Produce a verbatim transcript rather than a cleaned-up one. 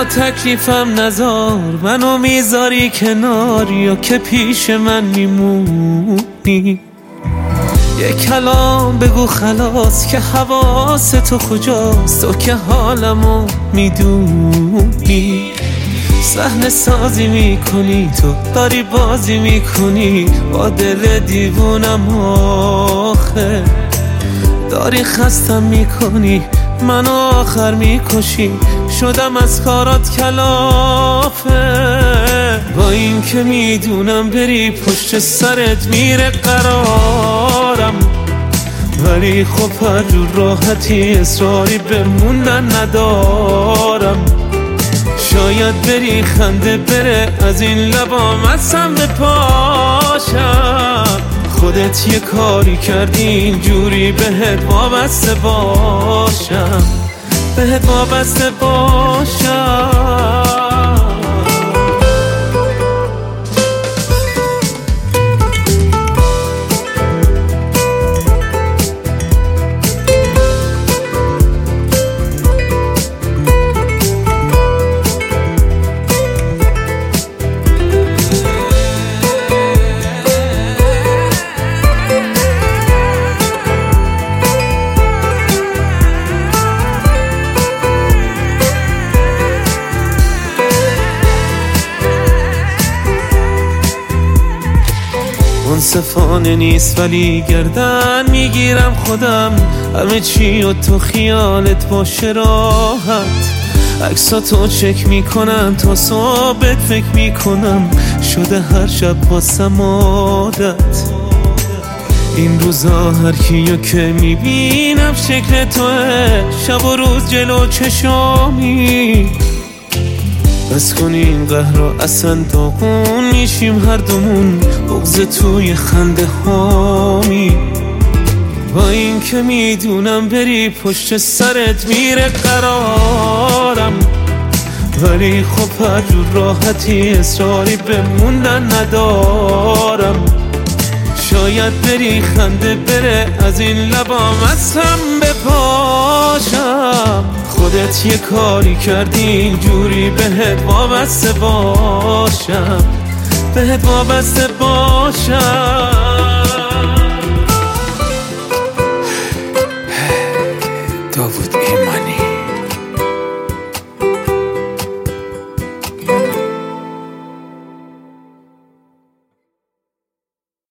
تکلیفم نزار، منو میذاری کنار یا که پیش من میمونی. یه کلام بگو خلاص که حواس تو کجاست، تو که حالمو میدونی. صحنه سازی میکنی، تو داری بازی میکنی با دل دیوونم آخه. داری خستم میکنی، منو آخر میکشی، شدم از کارات کلافه. با این که میدونم بری پشت سرت میره قرارم، ولی خب هر جور راحتی اصراری بموندن ندارم. شاید بری خنده بره از این لبام ازم بپاشم. خودت یه کاری کردی اینجوری بهت وابسته باشم، بهت وابسته باشم. منصفانه نیست ولی گردن میگیرم خودم، همه چی و تو خیالت باشه راحت. عکساتو چک میکنم تا صبح فکر میکنم، شده هر شب واسم عادت. این روزا هر کیو که میبینم شکل توه، شب و روز جلو چشامی. بس کن این قهر رو اصلا داغون میشیم هر دومون، بغض توی خنده هامی. با این که میدونم بری پشت سرت میره قرارم، ولی خب هر جور راحتی اصراری بموندن ندارم. شاید بری خنده بره از این لبام ازم بپاشم. خودت یه کاری کردی اینجوری بهت وابسته باشم، بهت وابسته باشم.